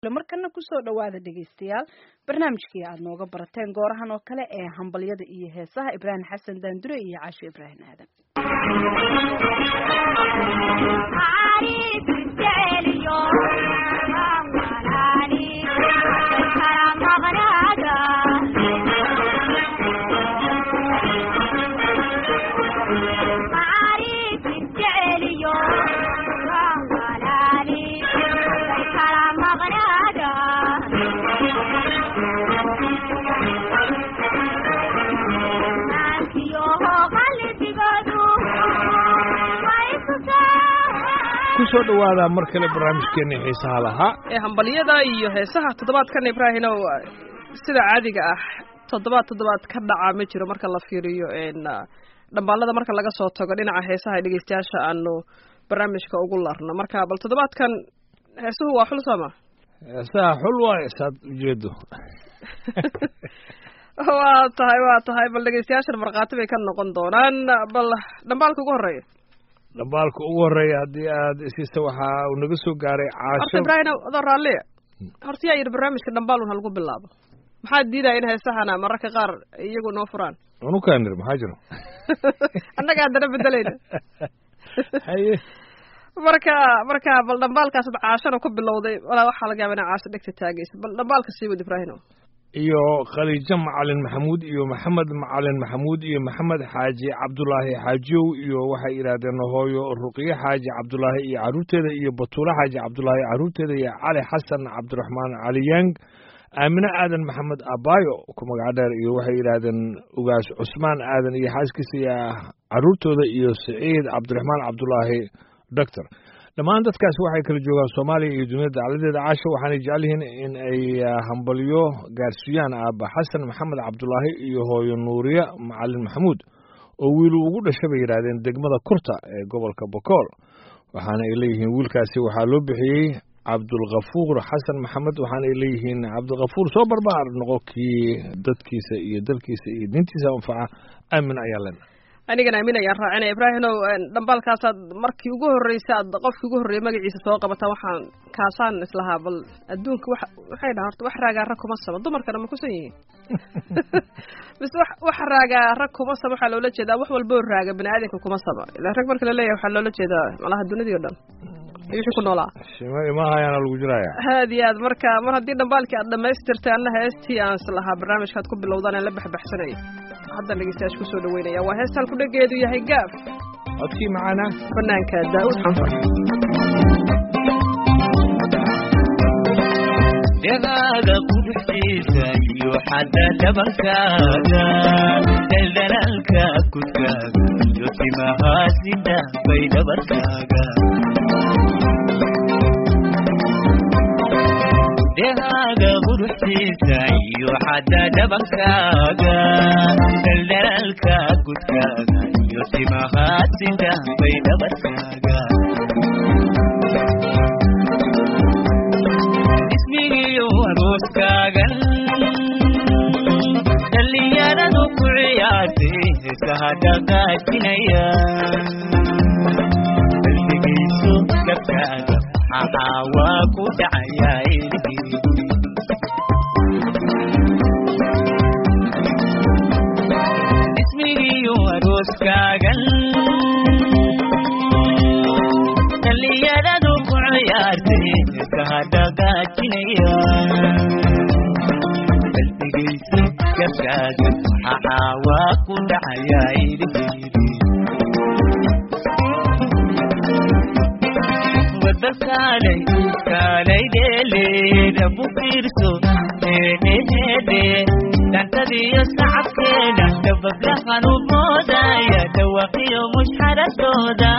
markana ku soo dhawaada dhageystayaal barnaamijkii aad nooga barateen goorahan oo kale ee hambalyada iyo heesaha Ibrahim Xasan Daandure iyo Caasho Ibrahim Aadan kusoo dhawaada mar kale barnaamijkeena xiisaha lahaa ee hambaliyada iyo heesaha toddobaadkan Ibrahim sida caadiga ah toddobaad ka dhaca ma jiro marka la fiiriyo dhambaalada marka laga soo tago dhinaca heesaha dhageystayaasha aanu barnaamijka ugu larno marka bal toddobaadkan heesuhu waa xul sama heesaha xul waa isaad ujeedo waa tahay bal dhageystayaasha marqaati bay ka noqon doonaan bal dhambaalka ugu horeeya haddii aad isiisa waxa uu naga soo gaaray Caasho Ibrahim adoo raalli horta yaa yiri barnaamijka dhambaalun hal ku bilaabo maxaa diidaa in heesahana mararka qaar iyagu noo furaan anu kaanir maxaa jiro annaga hadana bedelayna haye marka bal dhambaalkaas Caashana ku bilowday walaa waxa laga yaabaa in Caasho dhigta taagayso bal dhambaalka sii wad Ibrahim iyo Khaliija Macalin Maxamuud iyo Maxamed Macalin Maxamuud iyo Maxamed Xaaji Cabdullaahi Xaajiyow iyo waxay yiraahdeen hooyo Ruqiya Xaaji Cabdullaahi iyo caruurteeda iyo Batuula Xaaji Cabdullaahi caruurteeda iyo Cali Xasan Cabdiraxmaan Cali Yang Aamina Aadan Maxamed Abaayo ku magac dheer iyo waxay yiraahdeen ugaas Cusmaan Aadan iyo xaaskiisa iyo caruurtooda iyo Saciid Cabdiraxmaan Cabdullaahi Doctor dhammaan dadkaas waxay kala joogaan Soomaaliya iyo dunida dacaladeeda Caasho waxaanay jecel yihiin in ay hambalyo gaarsiiyaan Aaba Xasan Maxamed Cabdullaahi iyo hooyo Nuuriya Macalin Maxamuud oo wiil ugu dhashay bay yiraahdeen degmada Kurta ee gobolka Bokool waxaana ay leeyihiin wiilkaasi waxaa loo bixiyay Cabdulqafuur Xasan Maxamed waxaana ay leeyihiin Cabdulqafuur soo barbaar noqokii dadkiisa iyo dalkiisa iyo dintiisa anfaca aamin ayaa leen anigana aamin ayaan raacinay Ibrahim dhambaalkaas markii ugu horeysay qofkii ugu horeeyay magaciisa soo qabata waxaan kaasaan islahaa bal adduunka waxay dhaharto wax raaga rag kuma sama dumarkana ma ku san yihiin bis wax raaga rag kuma sama waxa loola jeedaa wax walba oo raaga bani'aadamka kuma sama ilaa rag marka la leeyahay waxa loola jeedaa malaha dunida oo dhan ayuu ku noolaa ma hayana lagu jiraya haadiyaad marka mar haddii dhambaalkii aad dhamaystirtay anna heestii aan islahaa barnaamijkaad ku bilowdaan aan la baxbaxsanay hadda dhageystayaasha ku soo dhaweynaya waa heestan ku dhageedu yahay gaaf codkii macana banaanka Daawud Xanfar degaaga qudxiisa iyo xadda dhabankaaga daldalaalka kudkaaga iyo timahaasida bay dhabarkaaga degaaga qudxiisa iyo xadda dhabankaaga daldalaalka kudkaaga iyo timahaasida bay dhabarkaaga arooskaagan dhalinyaradu ku ciyaartay heesaha dhaqaajinaya baldigayso gabkaaga maxaa waa ku dhacayaa ismigiyo arooskaagan dhalinyaradu ku ciyaartay heesaha dhaqaajinaya baldigayso gabkaaga maxaa waa ku dhacayaa wadalkaalay dheeleeda bu fiirso heedhe dantadiyo sacabkeeda dabablahan u boodaya dhawaqiyo mushxaradooda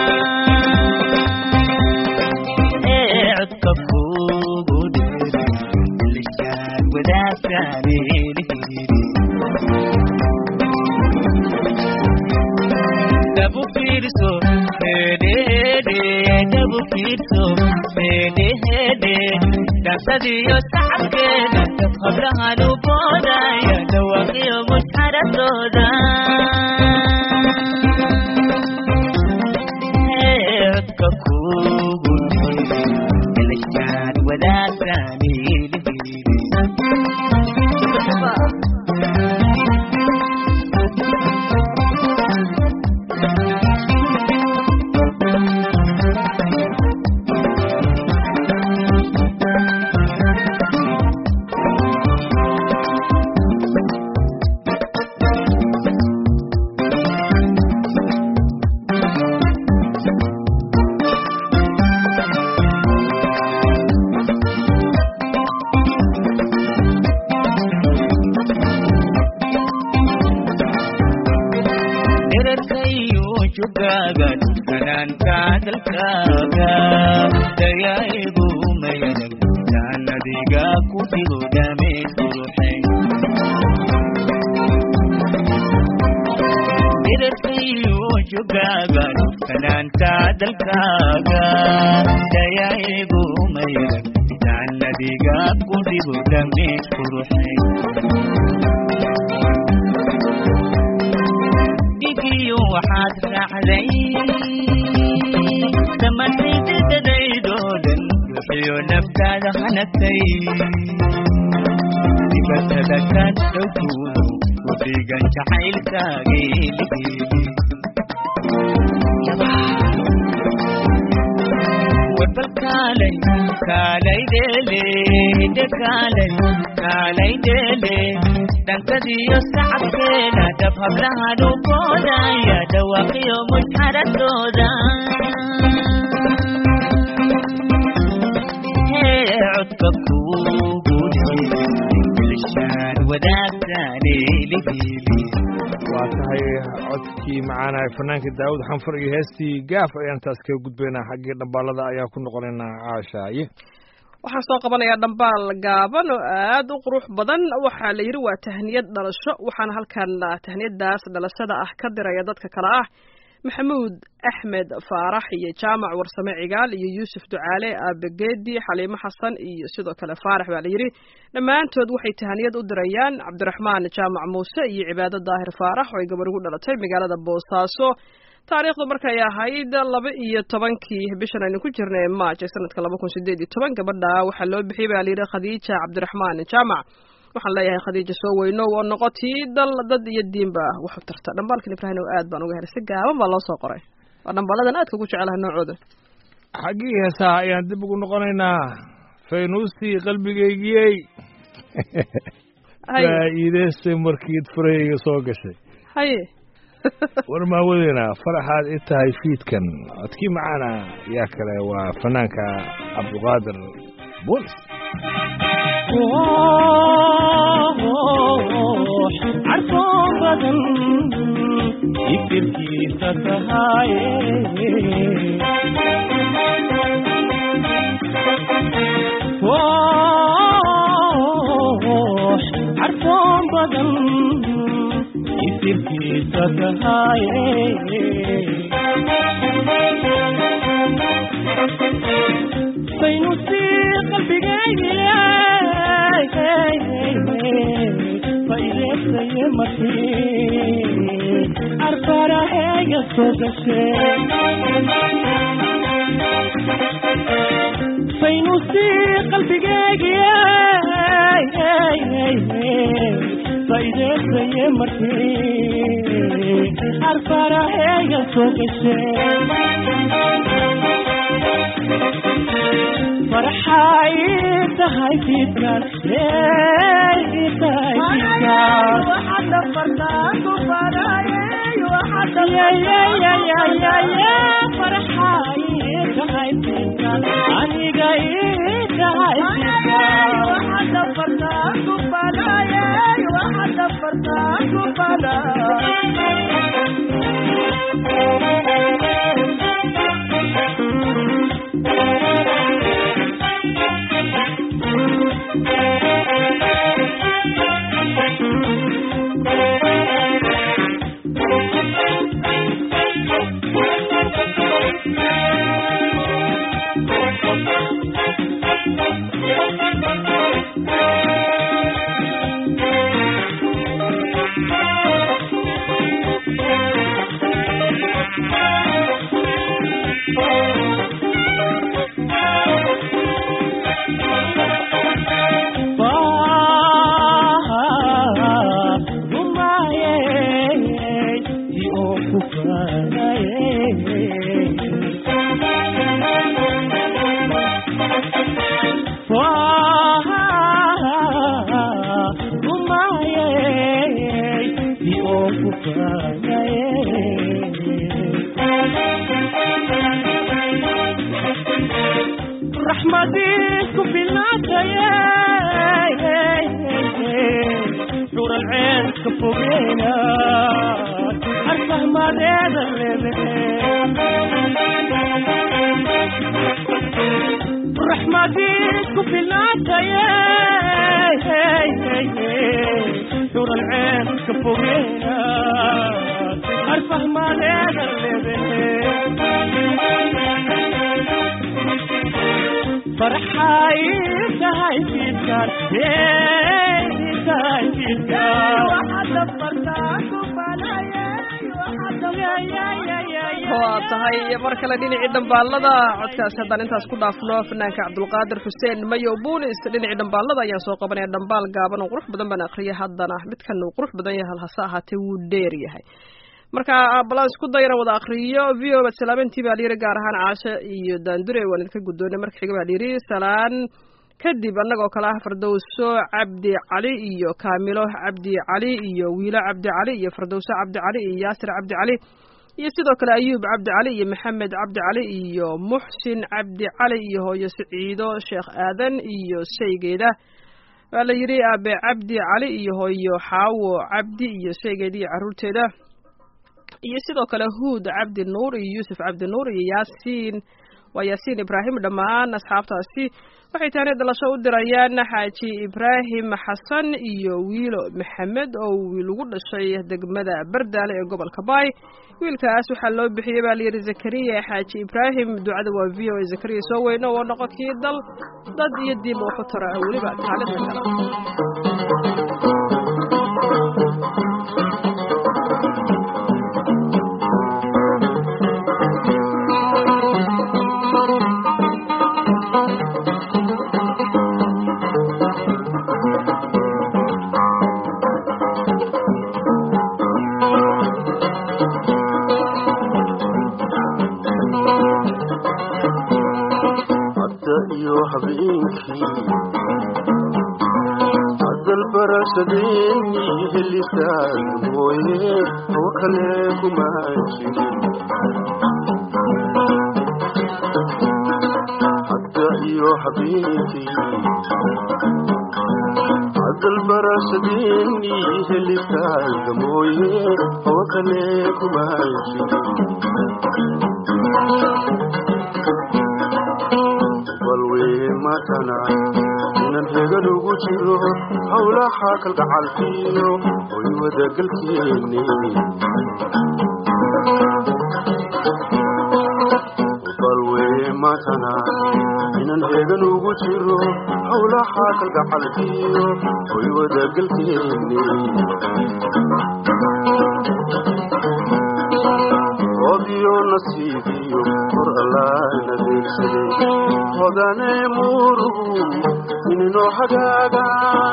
codka kugu dheere lishaan wadaagtaanelihiri dabu fiirso dabu fiirso heedhe dantadiyo sacabkeeda hablahan u boodaya dhawaqiyo mushxaradooda codka kugu dheere lishaan wadaagtaan jogaagan kanaanka dalkaaga dayaa'igu mayadag jaannadiga ku dhigo dhameed quruxay dirarkayo jogaagan kanaanka dalkaaga dayaa'igu mayadag jaannadiga ku dhigo dhameed quruxay digiyo waxaad raacday damaxaydadadaydoodan ruuxiyo naftaada hanagtay dibatada kaad dhowtuuno rufigan jacaylkaageeligeeli warbal kaalay kaalaydheele dhankadiyo sacabkeena dhab hablaha dhuukoodaya dhawaaqiyo mujxaradooda hee codka kuugu lishaan wadaagtaaneligeeli waa tahay codkii macaanahay fanaanka daawud xanfar iyo heestii gaaf ayaan taas kaga gudbaynaa xaggii dhambaalada ayaan ku noqonaynaa caashaaye waxaan soo qabanayaa dhambaal gaaban oo aad u qurux badan waxaa la yidhi waa tahniyad dhalasho waxaana halkan tahniyadaas dhalashada ah ka diraya dadka kale ah maxamuud axmed faarax iyo jaamac warsame cigaal iyo yuusuf ducaale aabageedi xaliimo xasan iyo sidoo kale faarax baa la yidhi dhammaantood waxay tahniyad u dirayaan cabdiraxmaan jaamac muuse iyo cibaado daahir faarax oo ay gabar ugu dhalatay magaalada boosaaso taariikhdu markay ahayd 12 bishan aynu ku jirnay March sanadka 2018 gabadha waxaa loo bixiyay baa la yidhi Khadiija Cabdiraxmaan Jaamac waxaan leeyahay Khadiija soo weyno oo noqotay dad iyo diinba wax tarta dhambalkan Ibrahim oo aad baan uga helay si gaaban baa loo soo qoray waa dhambaladan aad ugu jecelahay noocooda xagii heesaha ayaan dib ugu noqonaynaa faynuusti qalbigeygiyay faa'iideystay markii furayga soo gashay haye warma wadina farxaad intahay fiidkan codkii macaana yaa kale waa fanaanka Cabduqaadir Boolis عرفوا بدن يكفي ستهاي عرفوا بدن يكفي ستهاي فينوسي قلبي فينوسي قلبي فايدة زي مرتي عارفة راهي سوق الشيء فرحاي تهاي فيتنا وحد فرناك وفراي وحد يا فرحاي تهاي فيتنا أني جاي تهاي فيتنا وحد فرناك وفراي وحد فرناك وفراي رحمتك في العتايا نور العين كفوقينا أرفع ما دينا الليل عزيزكم في الناتية نور العين كفوقينا أرفه ما لينا فرحاي سهاي فيتكار سهاي فيتكار وحد فرتاك وفلايا waa tahay mar kale dhinacii dhambaallada codkaasi haddaan intaas ku dhaafno fanaanka cabdulqaadir xuseen mayow buunis dhinacii dhambaallada ayaan soo qabanaya dhambaal gaaban oo qurux badan baan aqriyay haddana midkan uu qurux badan yahay hase ahaatee wuu dheer yahay marka balan isku dayna wada aqriyo v o salaamantii baa layiri gaar ahaan caashe iyo daandure waan idinka guddoonay marka xiga baa layiri salaan kadib annagoo kale ah fardowso cabdi cali iyo kaamilo cabdi cali iyo wiilo cabdi cali iyo fardowso cabdi cali iyo yaasir cabdi cali iyo sidoo kale ayuub cabdi cali iyo maxamed cabdi cali iyo muxsin cabdi cali iyo hooyo siciido sheekh aadan iyo shaygeeda waa la yidhi aabe cabdi cali iyo hooyo xaawo cabdi iyo shaygeeda iyo carruurteeda iyo sidoo kale huud cabdi nuur iyo yuusuf cabdi nuur iyo yaasiin waa yaasiin ibraahim dhammaan asxaabtaasi waxay taani dhalasho u dirayaan xaaji ibraahim xasan iyo wiilo maxamed oo wiil ugu dhashay degmada bardaale ee gobolka baay wiilkaas waxaa loo bixiyey baa layidhi zakariya xaaji ibraahim ducada waa v o zakariya soo weyno oo noqon kii dad iyo diin waxu tara weliba taalida kale برشديني اللسان مويه وكلكم ماشي حتى يا حبيبي عد البرشديني اللسان مويه وكلكم ماشي والوي ما تنا ننهجل وجيرو حول حاك القعالتيو ويودك الكيني وطلوي ما تنا ننهجل وجيرو حول حاك القعالتيو ويودك الكيني راديو نصيبيو قر الله نذيك سلي هداني مورو منو حقاقا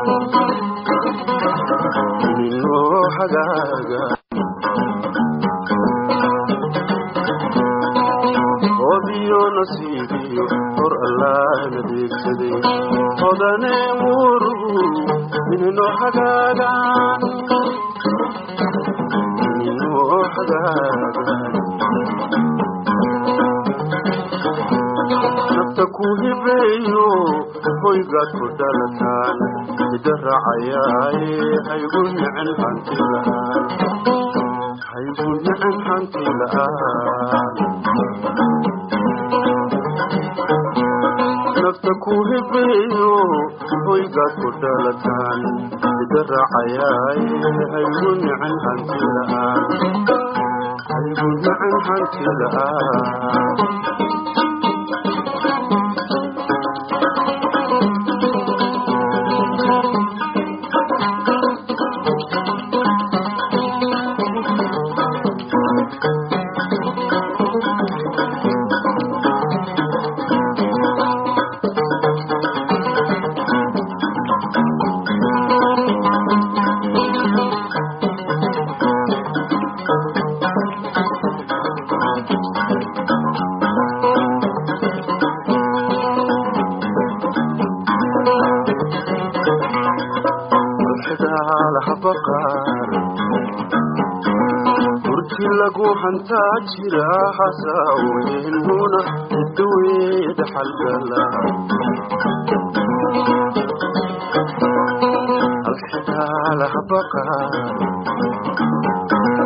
راديو نصيبيو قر الله نذيك سلي هداني مورو منو حقاقا نفتكو هبيو هويقات كدالتان يدرع عياي هيقول عن حانتي لآن هيقول عن حانتي لآن نفتكو هبيو هويقات كدالتان يدرع عياي هيقول عن حانتي لآن هيقول عن حانتي لآن حنتا جرا حساوين هنا الدويد حلقلا الحدال حبقا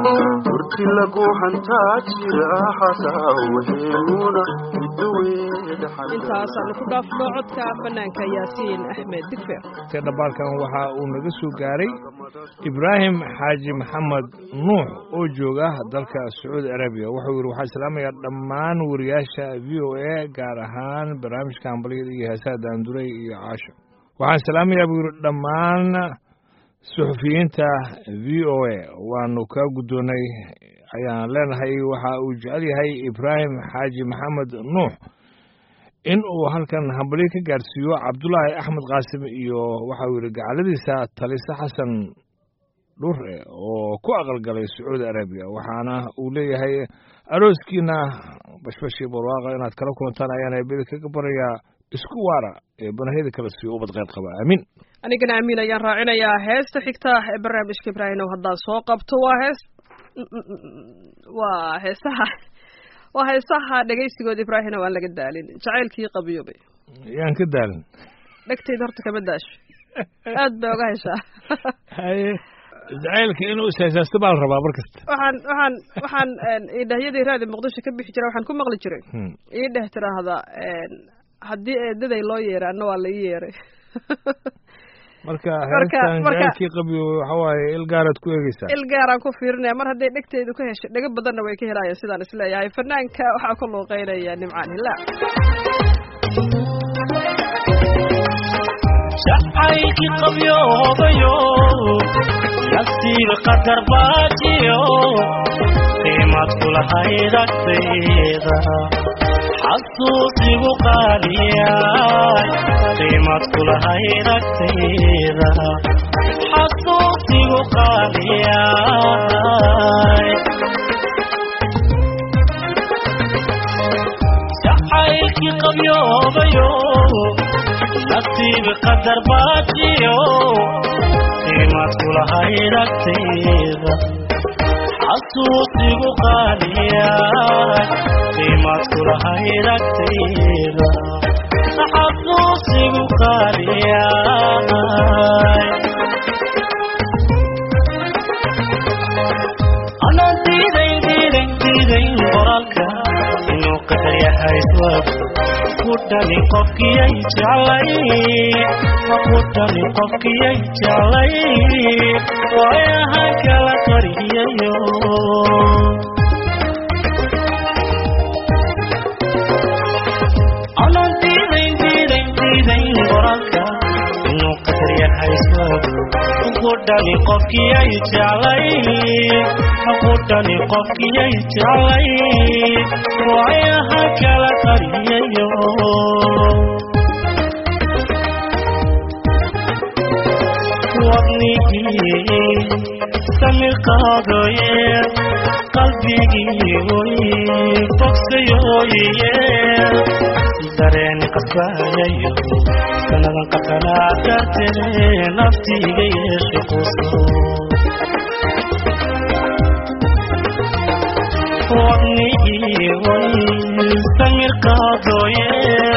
تركي لقو حنتا جرا حساوين هنا الدويد intaasaanu ku dhaafno codka fanaanka yaasiin axmed digfer dhambaalkan waxa uu naga soo gaaray ibraahim xaaji maxamed nuux oo jooga dalka sacuudi arabiya wuxuu yidhi waxaa salaamayaa dhammaan wariyaasha v o a gaar ahaan barnaamijka hambalyada iyo heesaha daanduray iyo caasho waxaan salaamayaa buu yidhi dhammaan suxufiyiinta v o a waanu kaa guddoonay ayaan leenahay waxa uu jecel yahay ibraahim xaaji maxamed nuux in uu halkan hambalyo ka gaarsiiyo cabdulaahi axmed qaasim iyo waxa uu yidhi gacaladiisa talise xasan dhurre oo ku aqalgalay sacuudi arabiya waxaana uu leeyahay arooskiina bashbashii barwaaqa inaad kala kulantaan ayaan eebada kaga barayaa isku waara ee banahiyada kala siiyo ubad kheyr qaba aamin anigana amiin ayaan raacinayaa heesta xigta ee barnaamijka ibraahimow haddaan soo qabto waa heesaha dhegaysigood ibraahimow aan laga daalin jacaylkii qabiyoobay yaan ka daalin dhegtayda horta kama daasho aad bay oga heshaa haye jacaylka inuu ishaysaasto baa la rabaa mar kasta waxaan idhahyadii raadi muqdisho ka bixi jira waxaan ku maqli jiray ii dheh tiraahda haddii eedaday loo yeeray anna waa la ii yeeray marka heestan jacaylkii qabiyo waxa waaye ilgaaraad ku eegeysaa ilgaaraan ku fiirinaya mar hadday dhegteedu ka hesho dhego badanna way ka helaayeen sidaan isleeyahay fanaanka waxaa ku luuqeynaya nimcaan hilaa jacaylkii qabyoobayo nasiib qadar baajiyo qiimad kulahayd agtayda xasuusigu qaaliyaay qiimad kulahayd agtayda xasuusigu qaaliyaay jacaylkii qabyoobayo nasiib qadar baajiyo qiimad kulahayd agtayda xasuusigu qaaliyaay qiimad kulahayd agtayda xasuusigu qaaliyaay anaan diidayn qoraalka inuu qadar yahay iswab kudhani qofkiyay jeclay kudhani qofkiyay jeclay waayaha kala qariyayo anaan diidayn qoraalka inuu qadar yahay iswab kudhani qofkiyay jeclay kudhani qofkiyay jeclay waayaha kala qariyayo wadnigii samir qaadaye qalbigii way bogsayoye dareeni qasbayayo sanadan qatanaa dartee naftiga yeeshe quso wadnigii way samir qaadaye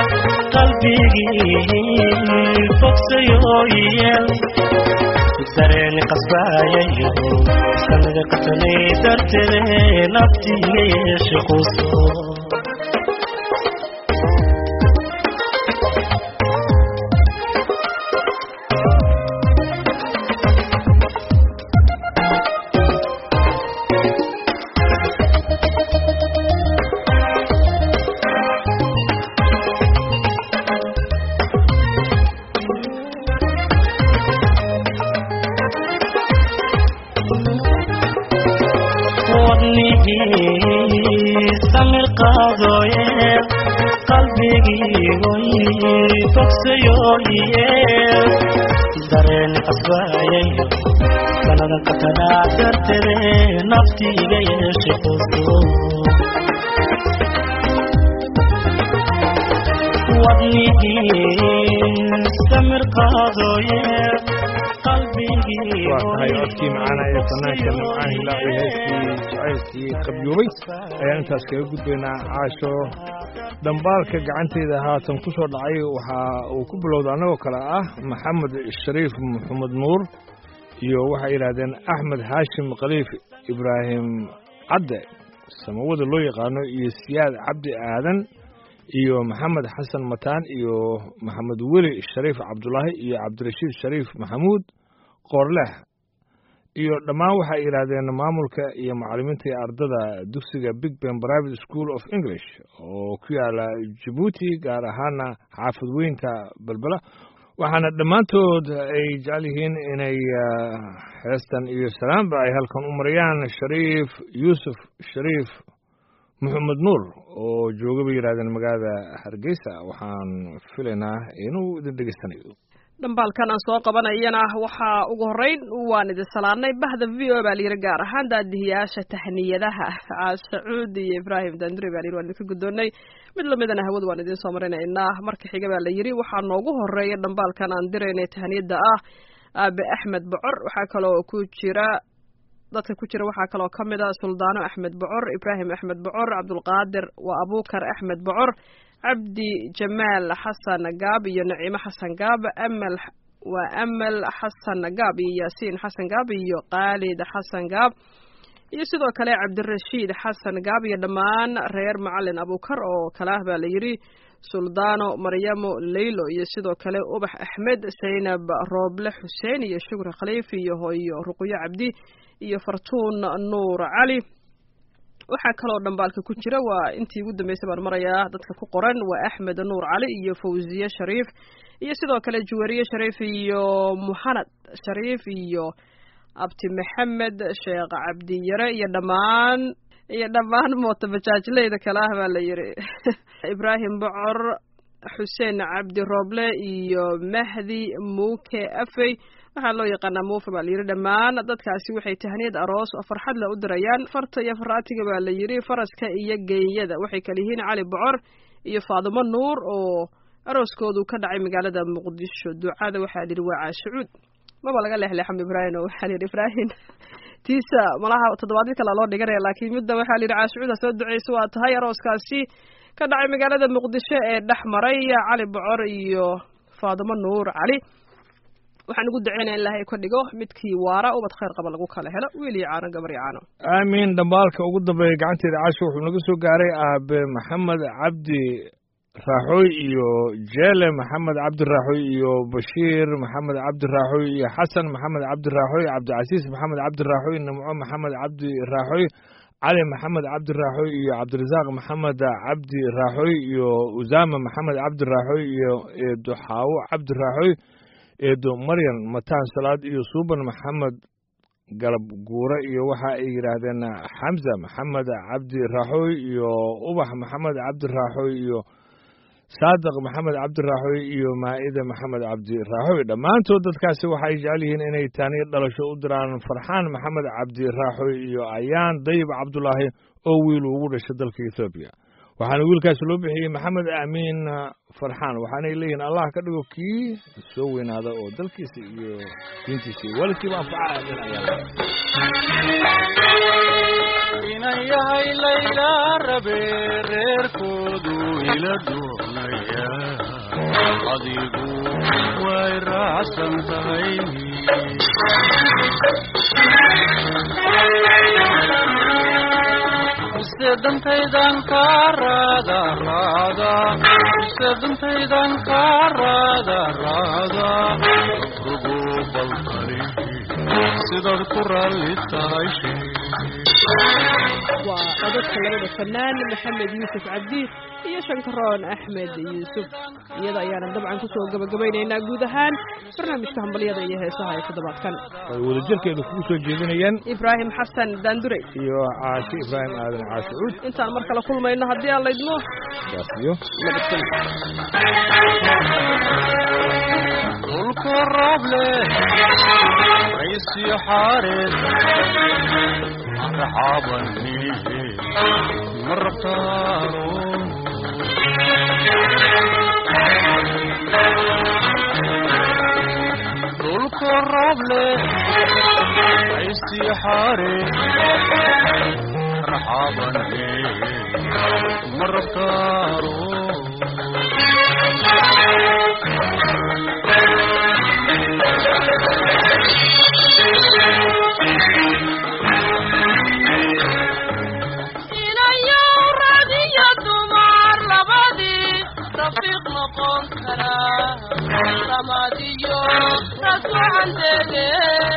qalbigii bogsayoye dareeni qasbayayo sanada qatanay dartee naftiga yeeshe quso samir qaadaye qalbigii way bogsayoye dareeni qasbayayo sanadan qatanaa dartee naftiga yeeshe quso wadnigii samir qaadaye waa tahay codkii macaana ee fanaanka nimcaan hilaa iyo heeskii jacaylkii qabyoobay ayaan intaas kaga gudbaynaa caasho dhambaalka gacanteyda haatan ku soo dhacay waxa uu ku bilowda annagoo kale ah maxamed shariif maxamed nuur iyo waxay yidhaahdeen axmed haashim khaliif ibraahim cadde samawada loo yaqaano iyo siyaad cabdi aadan iyo maxamed xasan mataan iyo maxamed weli shariif cabdulaahi iyo cabdirashiid shariif maxamuud qoorleex iyo dhammaan waxay yidhaahdeen maamulka iyo macallimiinta iyo ardada dugsiga Big Ben Private School of English oo ku yaala Djibouti gaar ahaana xaafid weynta Balbala waxaana dhammaantood ay jecel yihiin inay heestan iyo salaamba ay halkan u marayaan Shariif Yuusuf Shariif Maxamed Nuur oo jooga bay yiraahdeen magaalada Hargeysa waxaan filaynaa inuu idin dhageystanayo dhambaalkan aan soo qabanayana waxaa ugu horeyn waan idin salaanay bahda VO baa layiri gaar ahaan daadihiyaasha tahniyadaha Sacuud iyo Ibrahim Dandri baa layiri waan idin gudoonay mid lamidana hawada waan idin soo marinaynaa marka xiga baa layiri waxaa noogu horeeya dhambaalkan aan direynay tahniyada Aabe Axmed Bocor waxaa kaloo ku jira dadka ku jira waxaa kaloo kamid ah Suldaano Axmed Bocor Ibrahim Axmed Bocor Abdul Qaadir wa Abubakar Axmed Bocor عبدي جمال حسن قاب يا نعيمة حسن قاب أمل حسن قاب ياسين حسن قاب يا خالد حسن قاب يسدو كلا عبد الرشيد حسن قاب يا دمان رير معلن أبو كر أو كلاه باليري سلطانو مريم ليلو يسدو كلا أبح أحمد سينب روبل حسين يا شكر خليفي يا رقية عبدي يا فرتون نور علي waxaa kaloo dhambaalka ku jira waa intii ugu dambeysay baan marayaa dadka ku qoran waa Axmed Nuur Cali iyo Fawziya Shariif iyo sidoo kale Juwariye Shariif iyo Muhammad Shariif iyo Abti Maxamed Sheekh Cabdi Yare iyo dhammaan mootabajaajleyda kala ah baa la yiri Ibrahim Bocor Xuseen Cabdi Roble iyo Mahdi Muuke Afay waxaa loo yaqaanaa muufa baa la yiri dhammaan dadkaasi waxay tahniyad aroos oo farxad la u dirayaan farta iyo faraatiga baa la yiri faraska iyo geeyada waxay kala yihiin Cali Bocor iyo Faadimo Nuur oo arooskoodu ka dhacay magaalada Muqdisho ducada waxaa la yiri waa Caashuud maba laga leexleexam Ibrahim waxaa la yiri Ibrahim tiisa malaha toddobaadkii kala loo dhiganay laakiin midda waxaa la yiri Caashuud soo duceyso waa tahay arooskaasi ka dhacay magaalada Muqdisho ee dhaxmaray Cali Bocor iyo Faadimo Nuur Cali waxaan ugu duceynaa Ilaahay ka dhigo midkii waara oo bad khayr qaba lagu kala helo wiil iyo caano gabar iyo caano aamin dhambaalka ugu dambeeya gacanteeda Caasho wuxuu naga soo gaaray Aabe Maxamed Cabdi Raaxoy iyo Jeele Maxamed Cabdi Raaxoy iyo Bashiir Maxamed Cabdi Raaxoy iyo Xasan Maxamed Cabdi Raaxoy Cabdicasiis Maxamed Cabdi Raaxoy Nimco Maxamed Cabdi Raaxoy علي محمد عبد الراحوي iyo Cabdirasaaq Maxamed Cabdi Raaxoy iyo Usaama Maxamed Cabdi Raaxoy iyo Duxaawo Cabdi Raaxoy eedo Maryam Mataan Salaad iyo Suuban Maxamed Galab Guura iyo waxa ay yiraahdeen Hamza Maxamed Cabdi Raaxoy iyo Ubax Maxamed Cabdi Raaxoy iyo Saadiq Maxamed Cabdi Raaxoy iyo Maa'ida Maxamed Cabdi Raaxoy dhammaantood dadkaasi waxay jecel yihiin inay taaniyo dhalasho u diraan Farxaan Maxamed Cabdi Raaxoy iyo Ayaan Dayib Cabdulaahi oo wiil ugu dhashay dalka Ethiopia waxaana wiilkaas loo bixiyay Maxamed Amiin Farxaan waxaanay leeyihiin Allah ka dhigo kii soo weynaada oo dalkiisa iyo diintiisa walkiiba anfacaya inayahay layla rabe reerkoodu ila doonaya adigu way raacsan tahay sedantaydan kaarada sedantaydan kaarada rugo balqari sidaad ku raalli tahay وعددك لبدا الفنان محمد يوسف عبدي iyo Shankaroon Axmed Yuusuf iyada ayaana dabcan ku soo gabagabaynaynaa guud ahaan barnaamijka hambaliyada iyo heesaha ee toddobaadkan way wada jirkeedu ku soo jeedinayaan Ibrahim Xasan Dandure iyo Caashi Ibrahim Aadan Caashuud intaan mar kale kulmayno haddii aan laydmo daasiyo dhulka rooble aysiyo xaareed marxabani martaaro dhulka rooble aysiyo xaareed marxabani martaaro inayo radiyo dumar labadii noqon karaa ramadiyo rasuucanteede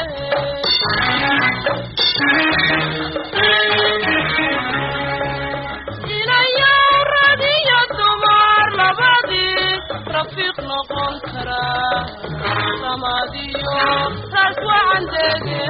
inayaa radiyo dumar labadii rafiiq noqon karaa ramadiyo rasuucanteede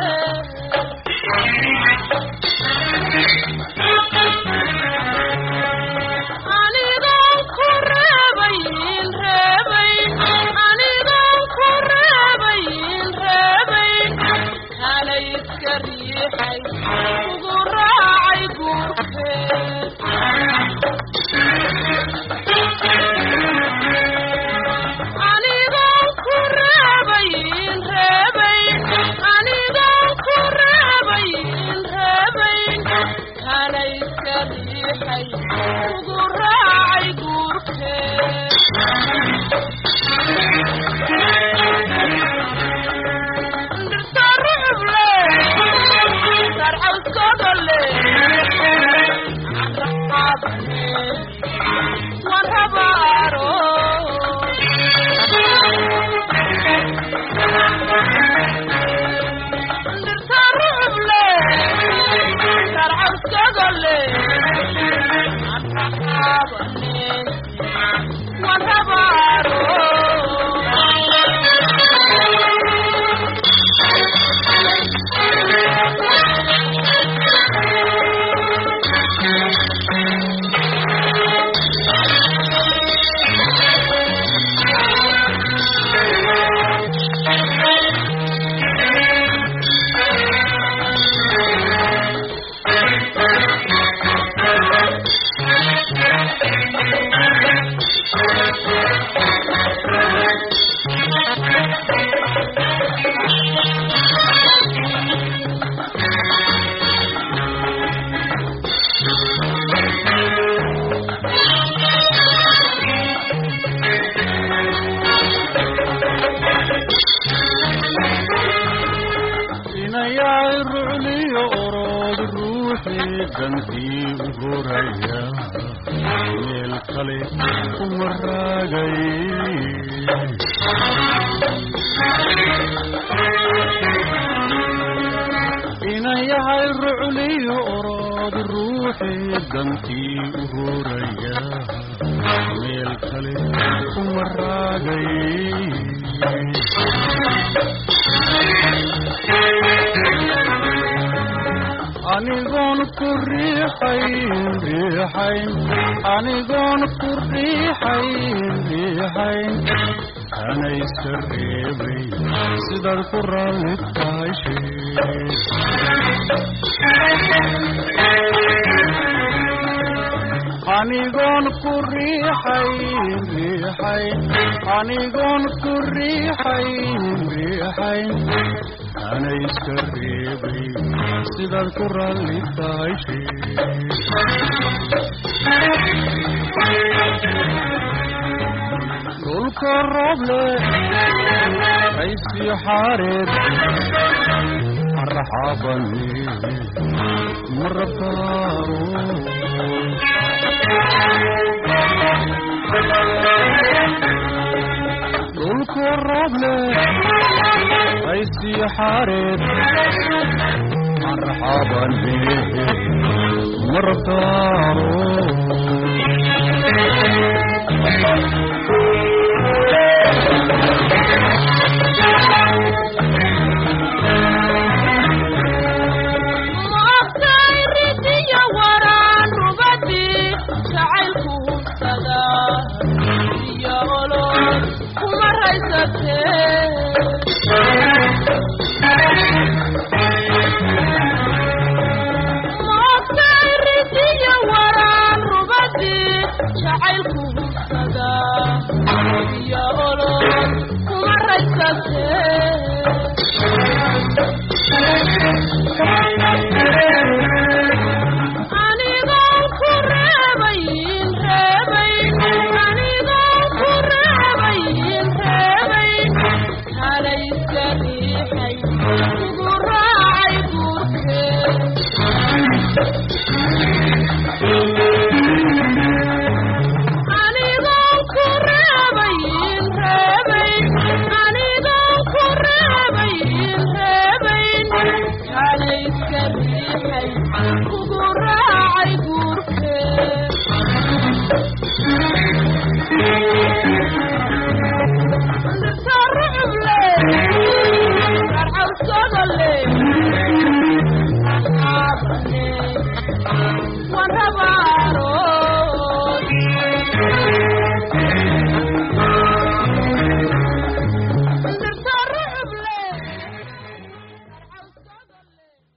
Hey